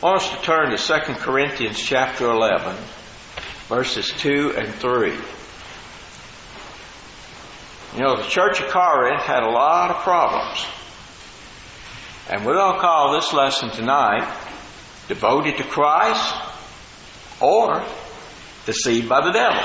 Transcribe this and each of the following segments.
I want us to turn to 2 Corinthians chapter 11, verses 2 and 3. You know, the church of Corinth had a lot of problems. And we're going to call this lesson tonight, Devoted to Christ or Deceived by the Devil.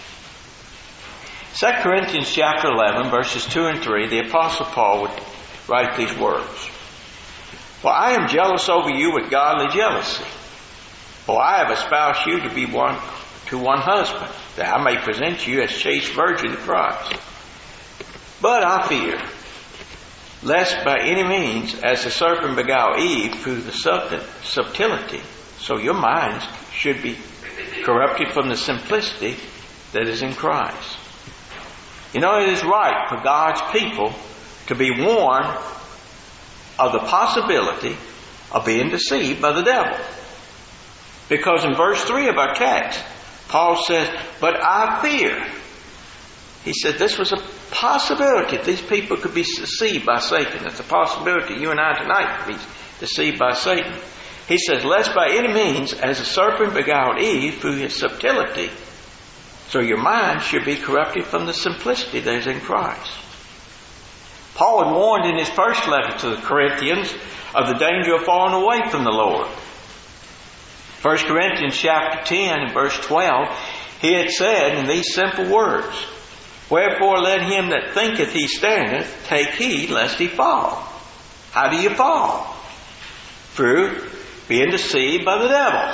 2 Corinthians chapter 11, verses 2 and 3, the Apostle Paul would write these words. For I am jealous over you with godly jealousy. For I have espoused you to be one husband, that I may present you as chaste virgin to Christ. But I fear, lest by any means, as the serpent beguiled Eve through the subtlety, so your minds should be corrupted from the simplicity that is in Christ. You know, it is right for God's people to be warned of the possibility of being deceived by the devil. Because in verse 3 of our text, Paul says, but I fear. He said this was a possibility that these people could be deceived by Satan. It's a possibility you and I tonight could be deceived by Satan. He says, lest by any means, as the serpent beguiled Eve through his subtlety, so your mind should be corrupted from the simplicity that is in Christ. Paul had warned in his first letter to the Corinthians of the danger of falling away from the Lord. 1 Corinthians chapter 10 and verse 12, he had said in these simple words, wherefore let him that thinketh he standeth take heed lest he fall. How do you fall? Through being deceived by the devil.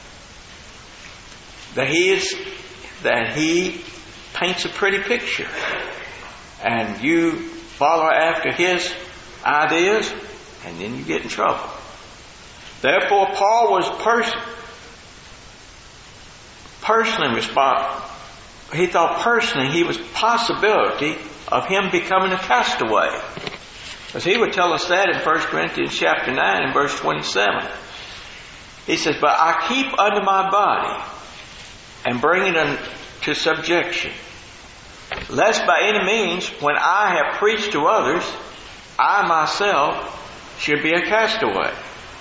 That he paints a pretty picture. And you follow after his ideas, and then you get in trouble. Therefore, Paul was personally responsible. He thought personally he was possibility of him becoming a castaway. Because he would tell us that in 1 Corinthians chapter 9 and verse 27. He says, but I keep under my body and bring it unto subjection, lest by any means, when I have preached to others, I myself should be a castaway.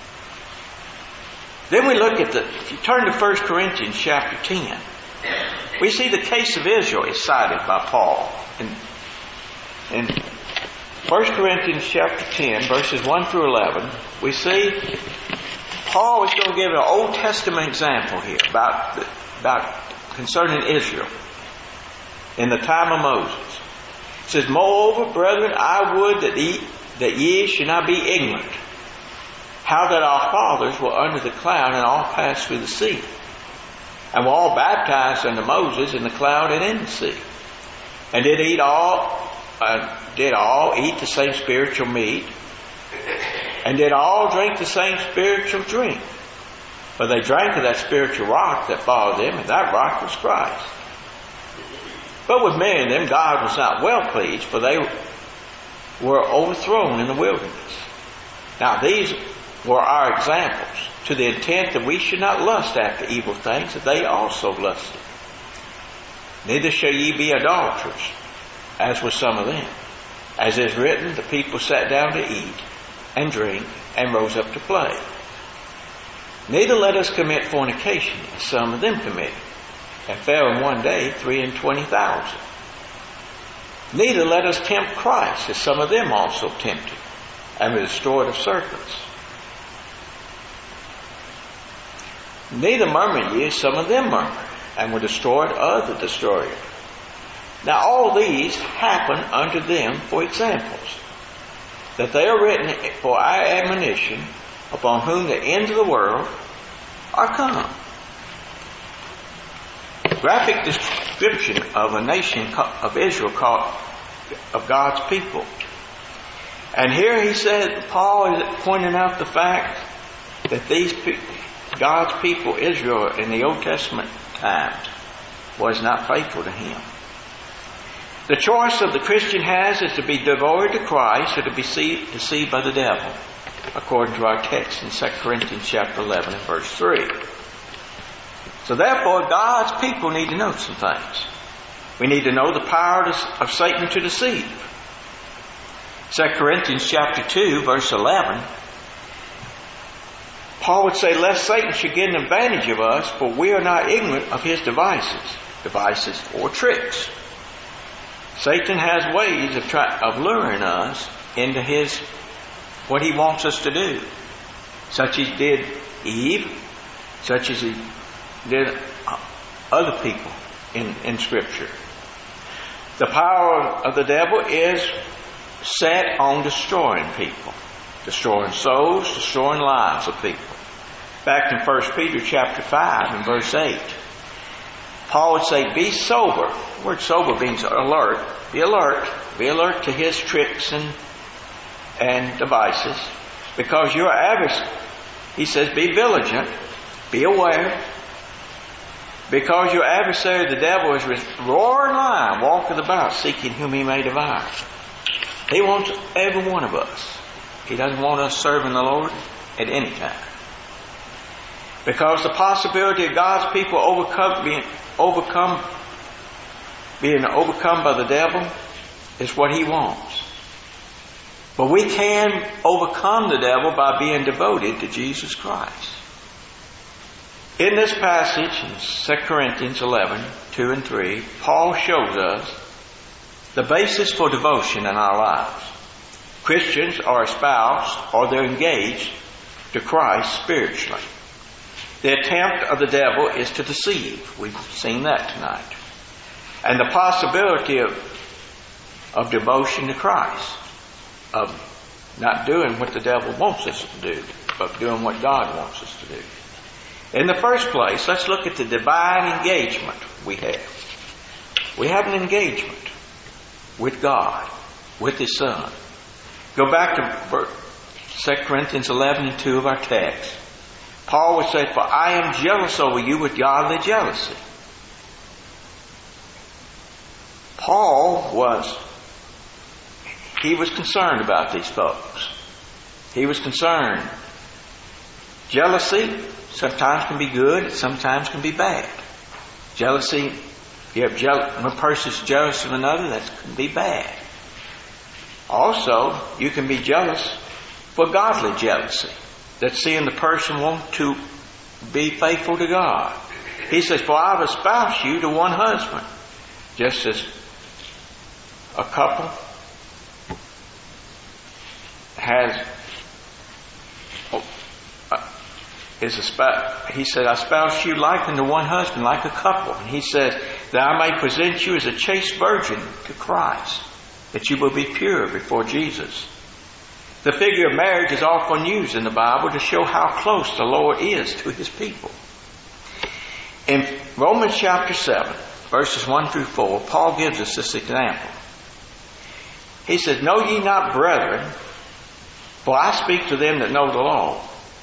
Then we look at if you turn to 1 Corinthians chapter 10, we see the case of Israel is cited by Paul. In 1 Corinthians chapter 10, verses 1 through 11, we see Paul is going to give an Old Testament example here about concerning Israel in the time of Moses. It says, moreover, brethren, I would that ye should not be ignorant, how that our fathers were under the cloud and all passed through the sea, and were all baptized unto Moses in the cloud and in the sea, and did all eat the same spiritual meat, and did all drink the same spiritual drink. For they drank of that spiritual rock that followed them, and that rock was Christ. But with many of them God was not well pleased, for they were overthrown in the wilderness. Now these were our examples, to the intent that we should not lust after evil things, that they also lusted. Neither shall ye be idolaters, as were some of them. As is written, the people sat down to eat and drink, and rose up to play. Neither let us commit fornication, as some of them committed, and fell in one day 23,000. Neither let us tempt Christ, as some of them also tempted, and were destroyed of serpents. Neither murmur ye, as some of them murmured, and were destroyed of the destroyer. Now all these happen unto them for examples, that they are written for our admonition, upon whom the ends of the world are come. Graphic description of a nation of Israel called of God's people. And here he said, Paul is pointing out the fact that God's people, Israel, in the Old Testament times, was not faithful to him. The choice of the Christian has is to be devoted to Christ or to be deceived by the devil, according to our text in 2 Corinthians chapter 11 and verse 3. So therefore, God's people need to know some things. We need to know the power of Satan to deceive. 2 Corinthians chapter 2 verse 11, Paul would say, lest Satan should get an advantage of us, for we are not ignorant of his devices or tricks. Satan has ways of luring us into what he wants us to do, such as he did Eve, such as he did other people in Scripture. The power of the devil is set on destroying people, destroying souls, destroying lives of people. Back in 1 Peter chapter 5 and verse 8, Paul would say, be sober. The word sober means alert. Be alert. Be alert to his tricks and devices. Because your adversary, he says, be vigilant. Be aware. Because your adversary, the devil, is a roaring lion, walketh about, seeking whom he may devour. He wants every one of us. He doesn't want us serving the Lord at any time. Because the possibility of God's people being overcome by the devil is what he wants. But we can overcome the devil by being devoted to Jesus Christ. In this passage, in 2 Corinthians 11, 2 and 3, Paul shows us the basis for devotion in our lives. Christians are espoused or they're engaged to Christ spiritually. The attempt of the devil is to deceive. We've seen that tonight. And the possibility of devotion to Christ, of not doing what the devil wants us to do, but doing what God wants us to do. In the first place, let's look at the divine engagement we have. We have an engagement with God, with His Son. Go back to 2 Corinthians 11 and 2 of our text. Paul would say, for I am jealous over you with godly jealousy. Paul was concerned about these folks. He was concerned. Jealousy sometimes can be good, sometimes can be bad. Jealousy, when a person's jealous of another, that can be bad. Also, you can be jealous for godly jealousy. That's seeing the person want to be faithful to God. He says, for I have espoused you to one husband. Just as a couple he said, I espouse you like unto one husband, like a couple. And he says, that I may present you as a chaste virgin to Christ, that you will be pure before Jesus. The figure of marriage is often used in the Bible to show how close the Lord is to His people. In Romans chapter 7, verses 1 through 4, Paul gives us this example. He says, know ye not, brethren, for I speak to them that know the law,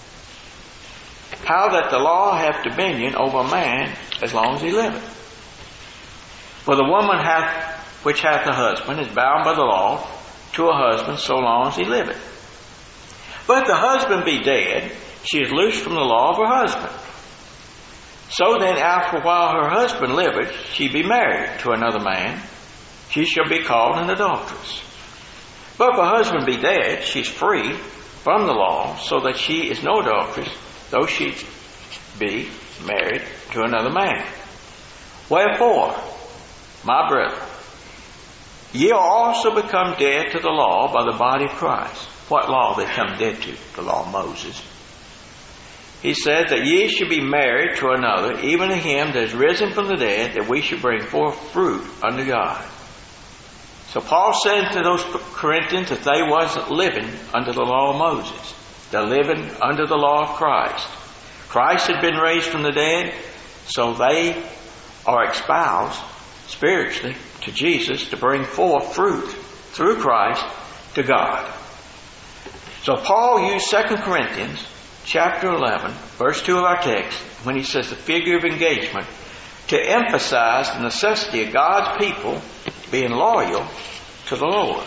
how that the law hath dominion over a man as long as he liveth. For the woman which hath a husband is bound by the law to a husband so long as he liveth. But if the husband be dead, she is loosed from the law of her husband. So then after a while her husband liveth, she be married to another man, she shall be called an adulteress. But if her husband be dead, she is free from the law, so that she is no adulteress, though she be married to another man. Wherefore, my brethren, ye are also become dead to the law by the body of Christ. What law they come dead to? The law of Moses. He said that ye should be married to another, even to him that is risen from the dead, that we should bring forth fruit unto God. So Paul said to those Corinthians that they wasn't living under the law of Moses. They're living under the law of Christ. Christ had been raised from the dead, so they are espoused spiritually to Jesus to bring forth fruit through Christ to God. So Paul used 2 Corinthians chapter 11, verse 2 of our text, when he says the figure of engagement, to emphasize the necessity of God's people being loyal to the Lord.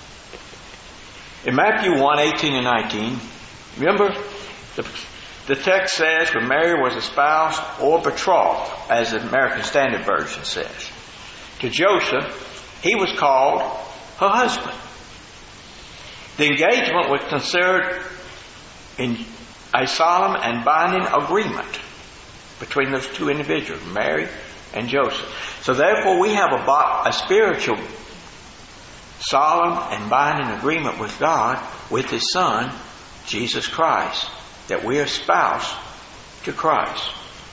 In Matthew 1, 18 and 19, remember the text says when Mary was espoused or betrothed, as the American Standard Version says, to Joseph, he was called her husband. The engagement was considered in a solemn and binding agreement between those two individuals, Mary and Joseph. So therefore we have a spiritual solemn and binding agreement with God, with His Son, Jesus Christ, that we are espoused to Christ.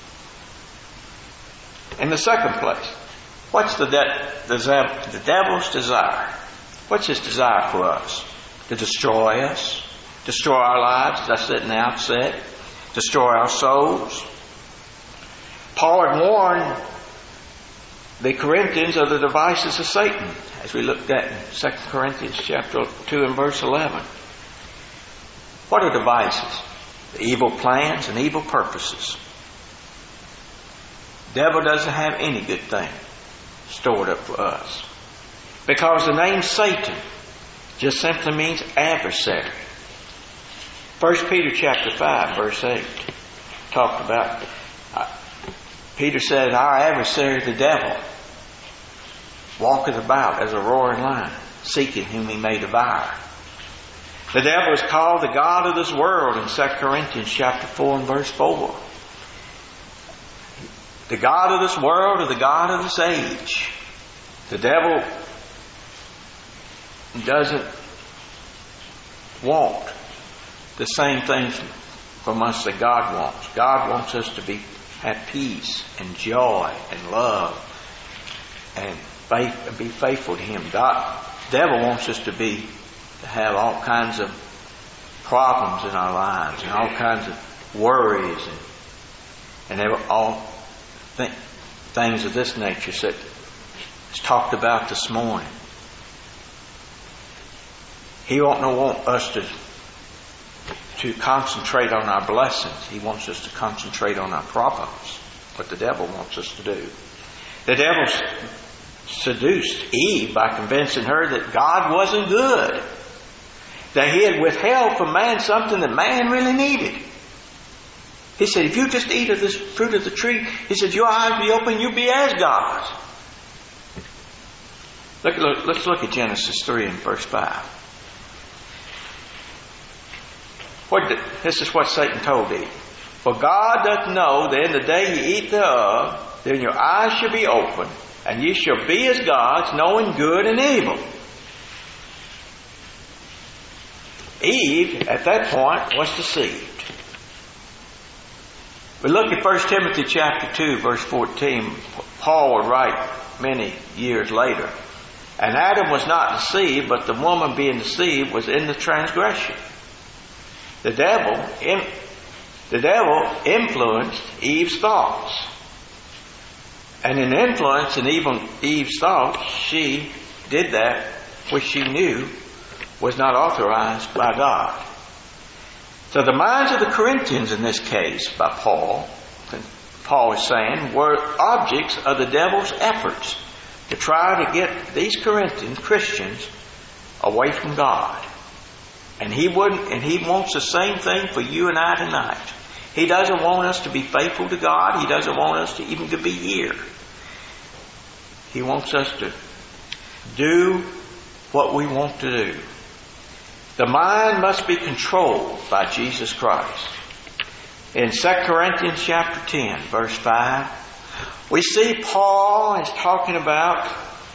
In the second place, what's the devil's desire? What's his desire for us? To destroy us, destroy our lives, as I said in the outset, destroy our souls. Paul had warned the Corinthians of the devices of Satan, as we looked at in 2 Corinthians chapter 2 and verse 11. What are devices? The evil plans and evil purposes. The devil doesn't have any good thing stored up for us. Because the name Satan just simply means adversary. 1 Peter chapter 5 verse 8 talked about, Peter said, our adversary the devil walketh about as a roaring lion, seeking whom he may devour. The devil is called the god of this world in 2 Corinthians chapter 4 and verse 4. The god of this world or the god of this age. The devil doesn't want the same things from us that God wants. God wants us to have peace and joy and love and be faithful to Him. The devil wants us to have all kinds of problems in our lives and all kinds of worries and all things of this nature that is talked about this morning. He won't want us to concentrate on our blessings. He wants us to concentrate on our problems. What the devil wants us to do. The devil seduced Eve by convincing her that God wasn't good. That He had withheld from man something that man really needed. He said, if you just eat of this fruit of the tree, He said, your eyes be open, you'll be as God. Let's look at Genesis 3 and verse 5. This is what Satan told Eve. For God doth know that in the day ye eat thereof, then your eyes shall be open, and ye shall be as gods, knowing good and evil. Eve, at that point, was deceived. We look at 1 Timothy chapter 2, verse 14. Paul would write many years later. And Adam was not deceived, but the woman being deceived was in the transgression. The devil influenced Eve's thoughts. And in influencing Eve's thoughts, she did that which she knew was not authorized by God. So the minds of the Corinthians in this case, by Paul is saying, were objects of the devil's efforts to try to get these Corinthian Christians away from God. And he wants the same thing for you and I tonight. He doesn't want us to be faithful to God. He doesn't want us to even to be here. He wants us to do what we want to do. The mind must be controlled by Jesus Christ. In 2 Corinthians chapter 10, verse 5, we see Paul is talking about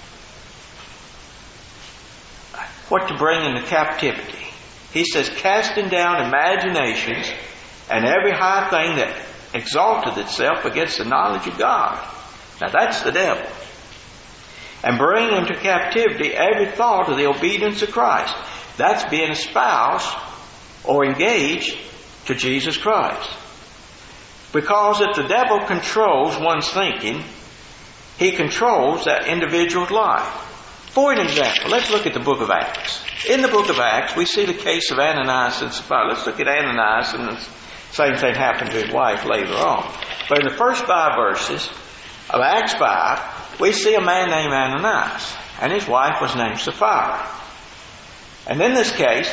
what to bring into captivity. He says, casting down imaginations and every high thing that exalted itself against the knowledge of God. Now that's the devil. And bring into captivity every thought of the obedience of Christ. That's being espoused or engaged to Jesus Christ. Because if the devil controls one's thinking, he controls that individual's life. For an example, let's look at the book of Acts. In the book of Acts, we see the case of Ananias and Sapphira. Let's look at Ananias, and the same thing happened to his wife later on. But in the first 5 verses of Acts 5, we see a man named Ananias, and his wife was named Sapphira. And in this case,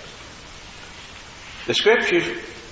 the scriptures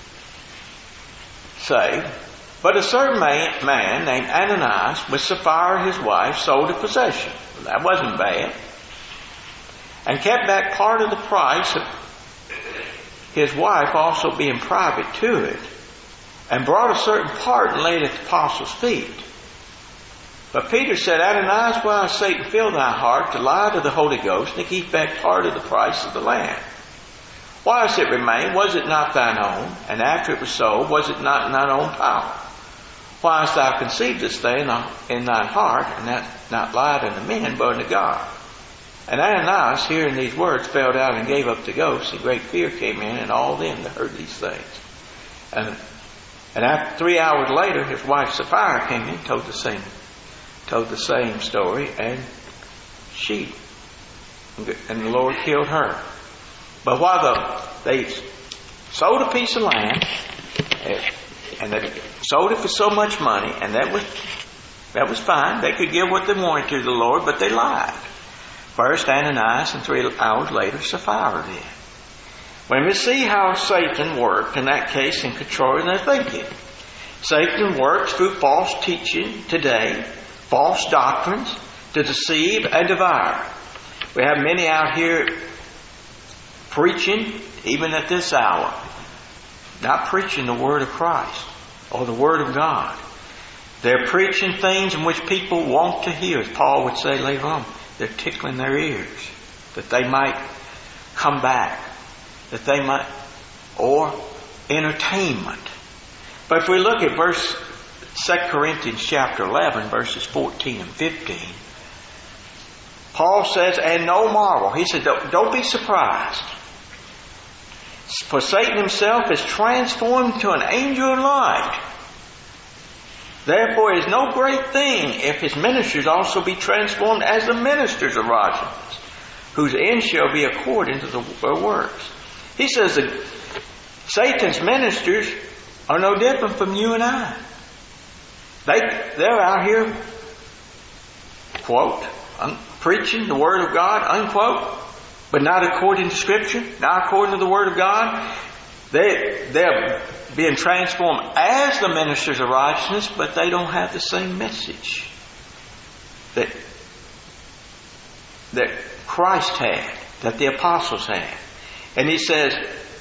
say, but a certain man named Ananias with Sapphira his wife sold a possession. Well, that wasn't bad. And kept back part of the price his wife also being private to it, and brought a certain part and laid it at the apostles' feet. But Peter said, Ananias, why has Satan filled thy heart to lie to the Holy Ghost and to keep back part of the price of the land? Why has it remained? Was it not thine own? And after it was sold, was it not in thine own power? Why hast thou conceived this thing in thine heart, and hast not lied unto men, but unto God? And Ananias, hearing these words, fell down and gave up the ghost, and great fear came in, and all them that heard these things. And after 3 hours later, his wife Sapphira came in, told the same story, and the Lord killed her. But while they sold a piece of land, and they sold it for so much money, and that was fine. They could give what they wanted to the Lord, but they lied. First Ananias, and 3 hours later Sapphira did. When we see how Satan worked in that case in controlling their thinking. Satan works through false teaching today, false doctrines, to deceive and devour. We have many out here preaching, even at this hour, not preaching the Word of Christ or the Word of God. They're preaching things in which people want to hear. As Paul would say later on, they're tickling their ears that they might come back, that they might, or entertainment. But if we look at 2 Corinthians chapter 11, verses 14 and 15, Paul says, and no marvel. He said, don't be surprised. For Satan himself is transformed to an angel of light. Therefore it is no great thing if his ministers also be transformed as the ministers of righteousness, whose end shall be according to their works. He says that Satan's ministers are no different from you and I. They're out here, quote, preaching the Word of God, unquote, but not according to Scripture, not according to the Word of God. They're being transformed as the ministers of righteousness, but they don't have the same message that Christ had, that the apostles had. And he says,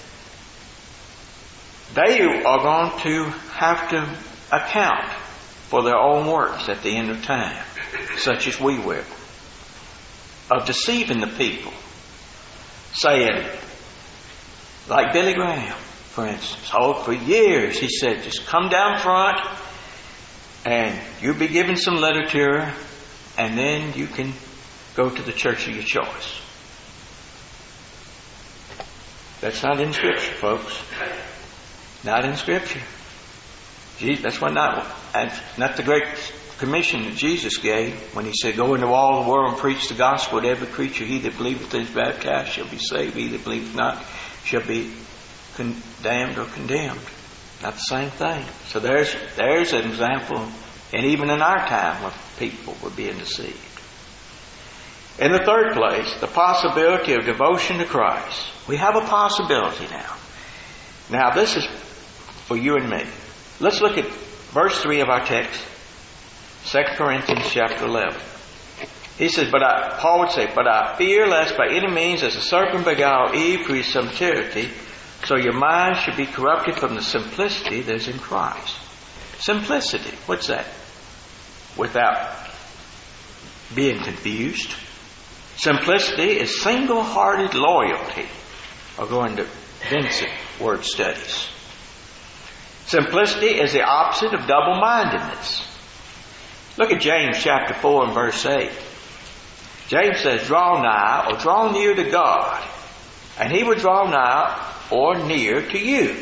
they are going to have to account for their own works at the end of time, such as we will, of deceiving the people, saying, like Billy Graham, for instance, for years he said, just come down front and you'll be given some literature and then you can go to the church of your choice. That's not in Scripture, folks. Not in Scripture. That's why not the Great Commission that Jesus gave when he said, go into all the world and preach the gospel to every creature. He that believeth and is baptized shall be saved. He that believeth not shall be damned or condemned. Not the same thing. So there's an example, and even in our time when people were being deceived. In the third place, the possibility of devotion to Christ. We have a possibility now. Now this is for you and me. Let's look at verse 3 of our text. 2 Corinthians chapter 11. He says, Paul would say, but I fear lest by any means as the serpent beguiled Eve through his subtlety, so your mind should be corrupted from the simplicity that is in Christ. Simplicity. What's that? Without being confused. Simplicity is single-hearted loyalty. I'll go into Vincent word studies. Simplicity is the opposite of double-mindedness. Look at James chapter 4 and verse 8. James says, draw nigh or draw near to God, and He will draw nigh or near to you.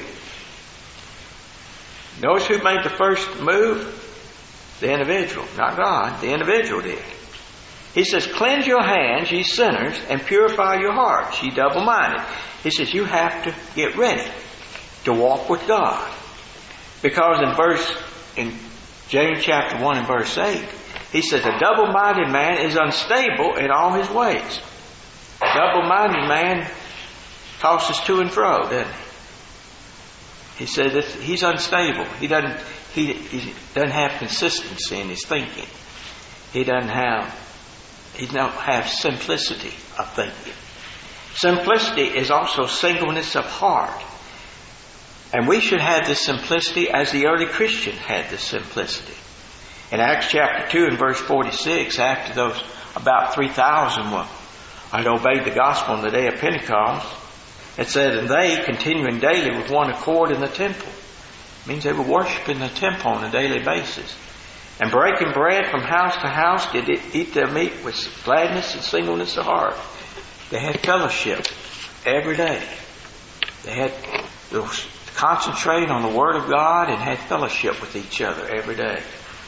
Notice who made the first move? The individual, not God. The individual did. He says, cleanse your hands, ye sinners, and purify your hearts, ye double-minded. He says, you have to get ready to walk with God. Because in James chapter 1 and verse 8, he says, a double-minded man is unstable in all his ways. A double-minded man tosses to and fro, doesn't he? He says that he's unstable. He doesn't have consistency in his thinking. He don't have simplicity of thinking. Simplicity is also singleness of heart. And we should have this simplicity as the early Christian had this simplicity. In Acts chapter 2 and verse 46, after those about 3,000 had obeyed the gospel on the day of Pentecost, it said, and they, continuing daily with one accord in the temple. It means they were worshiping the temple on a daily basis. And breaking bread from house to house, did eat their meat with gladness and singleness of heart. They had fellowship every day. They had to concentrate on the Word of God and had fellowship with each other every day.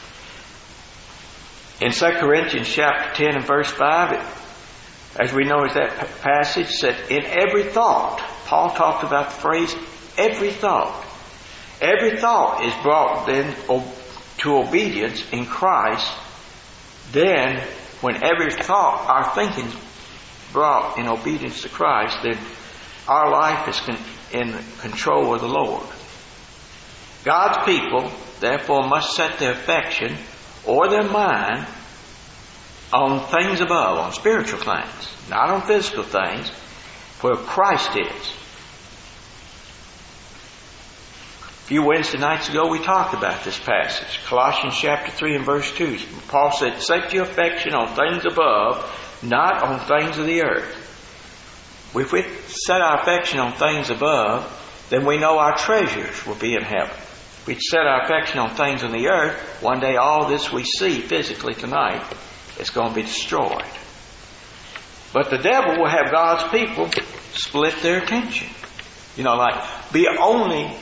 In 2 Corinthians chapter 10 and verse 5, as we know as that passage said, in every thought, Paul talked about the phrase, every thought. Every thought is brought then to obedience in Christ. Then, when every thought, our thinking is brought in obedience to Christ, then our life is in control of the Lord. God's people, therefore, must set their affection or their mind on things above, on spiritual things, not on physical things, where Christ is. A few Wednesday nights ago we talked about this passage, Colossians chapter 3 and verse 2. Paul said, set your affection on things above, not on things of the earth. If we set our affection on things above, then we know our treasures will be in heaven. If we set our affection on things on the earth, one day all this we see physically tonight is going to be destroyed. But the devil will have God's people split their attention. You know, like be only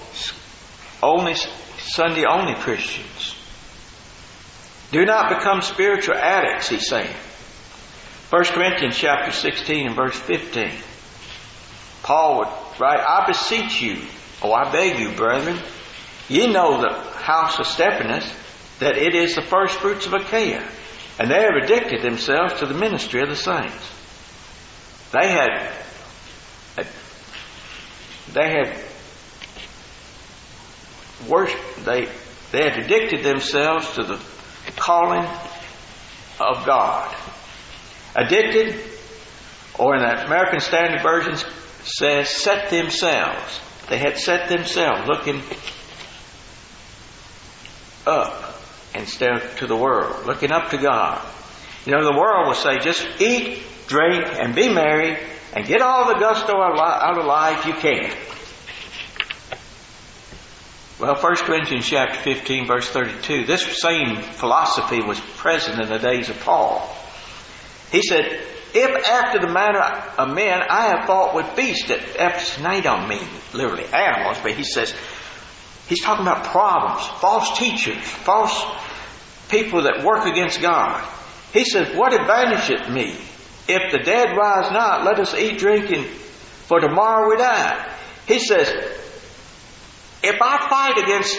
Sunday only Christians. Do not become spiritual addicts, he's saying. 1 Corinthians chapter 16 and verse 15. Paul would write, I beseech you, I beg you, brethren, ye know the house of Stephanas, that it is the first fruits of Achaia, and they have addicted themselves to the ministry of the saints. They had addicted themselves to the calling of God. Addicted, or in the American Standard Version says, set themselves. They had set themselves looking up instead of to the world, looking up to God. You know, the world will say, just eat, drink, and be merry, and get all the gusto out of life you can. Well, 1 Corinthians chapter 15, verse 32, this same philosophy was present in the days of Paul. He said, if after the manner of men I have fought with beasts at Ephesus, and I don't mean literally animals, but he says, he's talking about problems, false teachers, false people that work against God. He says, what advantageth me? If the dead rise not, let us eat, drink, and for tomorrow we die. He says, if I fight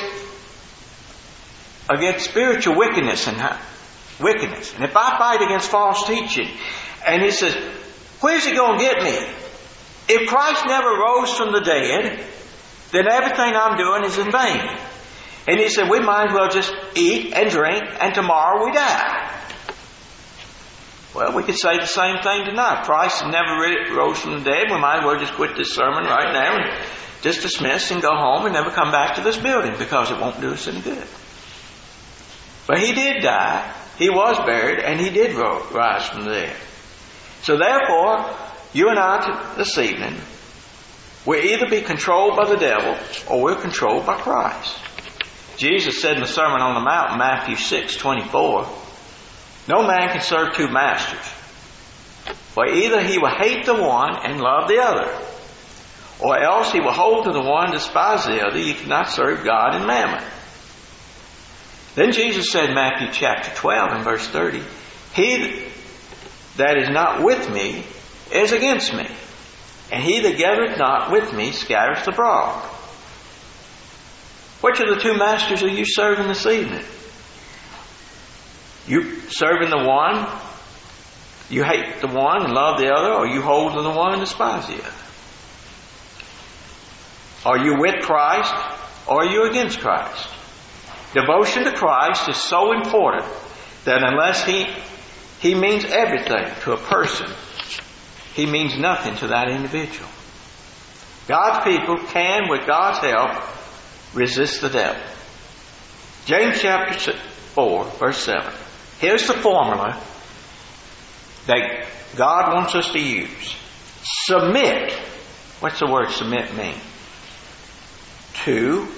against spiritual wickedness, and if I fight against false teaching, and he says, where's it going to get me? If Christ never rose from the dead, then everything I'm doing is in vain. And he said, we might as well just eat and drink, and tomorrow we die. Well, we could say the same thing tonight. Christ never rose from the dead. We might as well just quit this sermon right now and just dismiss and go home and never come back to this building, because it won't do us any good. But he did die, he was buried, and he did rise from the dead. So therefore, you and I this evening, we'll either be controlled by the devil or we're controlled by Christ. Jesus said in the Sermon on the Mount, Matthew 6:24, no man can serve two masters. For either he will hate the one and love the other, or else he will hold to the one and despise the other. You cannot serve God and mammon. Then Jesus said in Matthew chapter 12 and verse 30, he that is not with me is against me, and he that gathereth not with me scattereth abroad. Which of the two masters are you serving this evening? You serving the one, you hate the one and love the other, or you hold to the one and despise the other? Are you with Christ, or are you against Christ? Devotion to Christ is so important that unless He means everything to a person, he means nothing to that individual. God's people can, with God's help, resist the devil. James chapter 4, verse 7. Here's the formula that God wants us to use. Submit. What's the word submit mean? To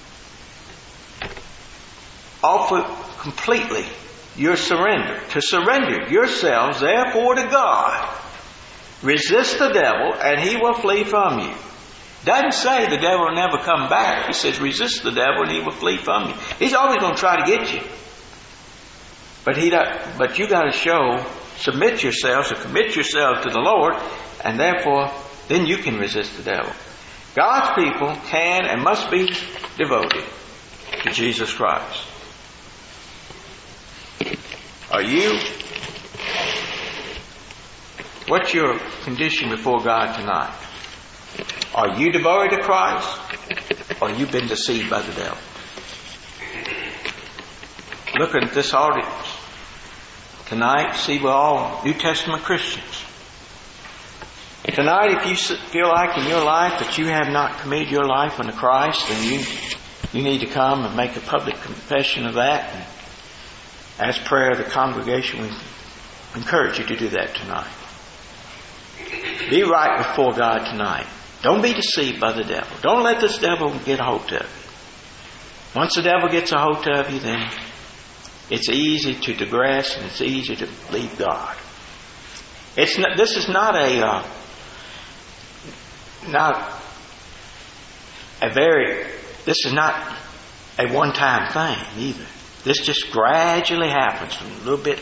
offer completely your surrender. To surrender yourselves, therefore, to God. Resist the devil, and he will flee from you. Doesn't say the devil will never come back. He says resist the devil, and he will flee from you. He's always going to try to get you. But you got to submit yourselves or commit yourselves to the Lord, and therefore, then you can resist the devil. God's people can and must be devoted to Jesus Christ. Are you? What's your condition before God tonight? Are you devoted to Christ, or you've been deceived by the devil? Look at this audience tonight. See, we're all New Testament Christians. Tonight, if you feel like in your life that you have not committed your life unto Christ, then you need to come and make a public confession of that. And as prayer of the congregation, we encourage you to do that tonight. Be right before God tonight. Don't be deceived by the devil. Don't let this devil get a hold of you. Once the devil gets a hold of you, then it's easy to digress and it's easy to leave God. This is not a one-time thing either. This just gradually happens from little bit,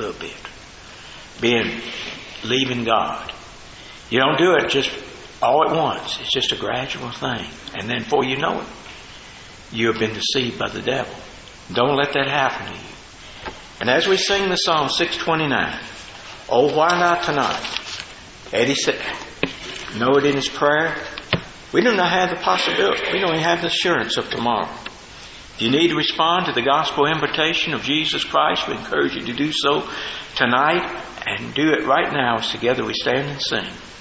leaving God. You don't do it just all at once. It's just a gradual thing. And then before you know it, you have been deceived by the devil. Don't let that happen to you. And as we sing the song 629, oh, why not tonight? Eddie said, know it in his prayer. We do not have the possibility. We don't even have the assurance of tomorrow. If you need to respond to the gospel invitation of Jesus Christ, we encourage you to do so tonight, and do it right now as together we stand and sing.